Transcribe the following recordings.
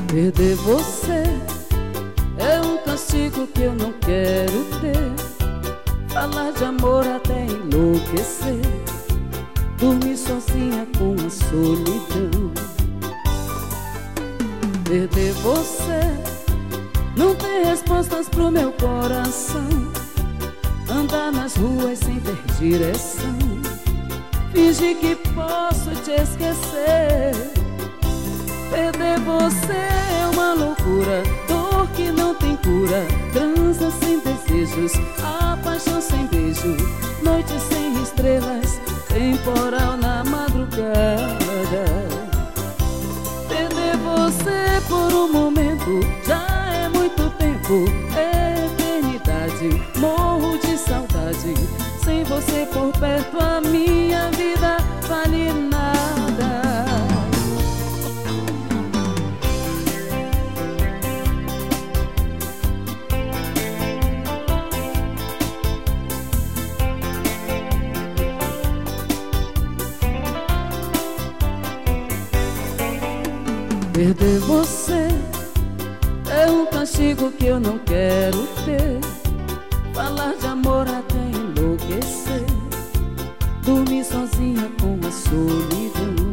Perder você é um castigo que eu não quero ter. Falar de amor até enlouquecer, dormir sozinha com a solidão. Perder você, não ter respostas pro meu coração, andar nas ruas sem ter direção, fingir que posso te esquecer. Perder você é uma loucura, dor que não tem cura, trança sem desejos, a paixão sem beijo, noite sem estrelas, temporal na madrugada. Perder você por um momento já é muito tempo, é eternidade, morro de saudade. Sem você por perto a minha vida vale nada. Perder você é um castigo que eu não quero ter. Falar de amor até enlouquecer, dormir sozinha com a solidão.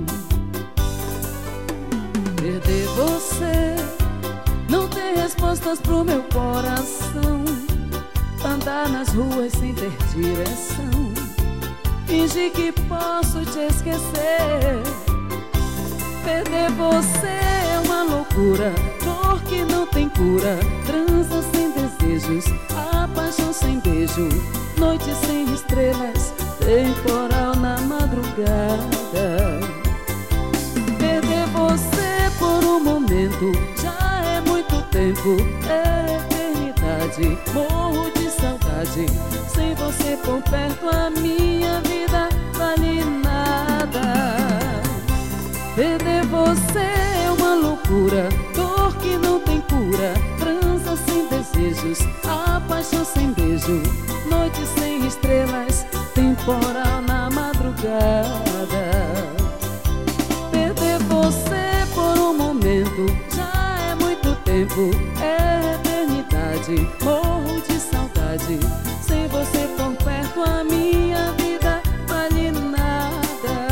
Perder você, não ter respostas pro meu coração, andar nas ruas sem ter direção, fingir que posso te esquecer. Perder você é uma loucura, dor que não tem cura, trança sem desejos, a paixão sem beijo, noite sem estrelas, temporal na madrugada. Perder você por um momento já é muito tempo, é eternidade, morro de saudade. Sem você por perto a minha vida vale nada. Perder você é uma loucura, dor que não tem cura, trança sem desejos, a paixão sem beijo, noite sem estrelas, temporal na madrugada. Perder você por um momento já é muito tempo, é eternidade, morro de saudade. Sem você por perto a minha vida vale nada.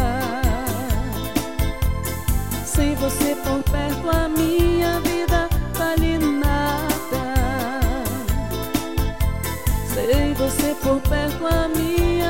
Sem você por perto a minha vida vale nada. Sem você por perto a minha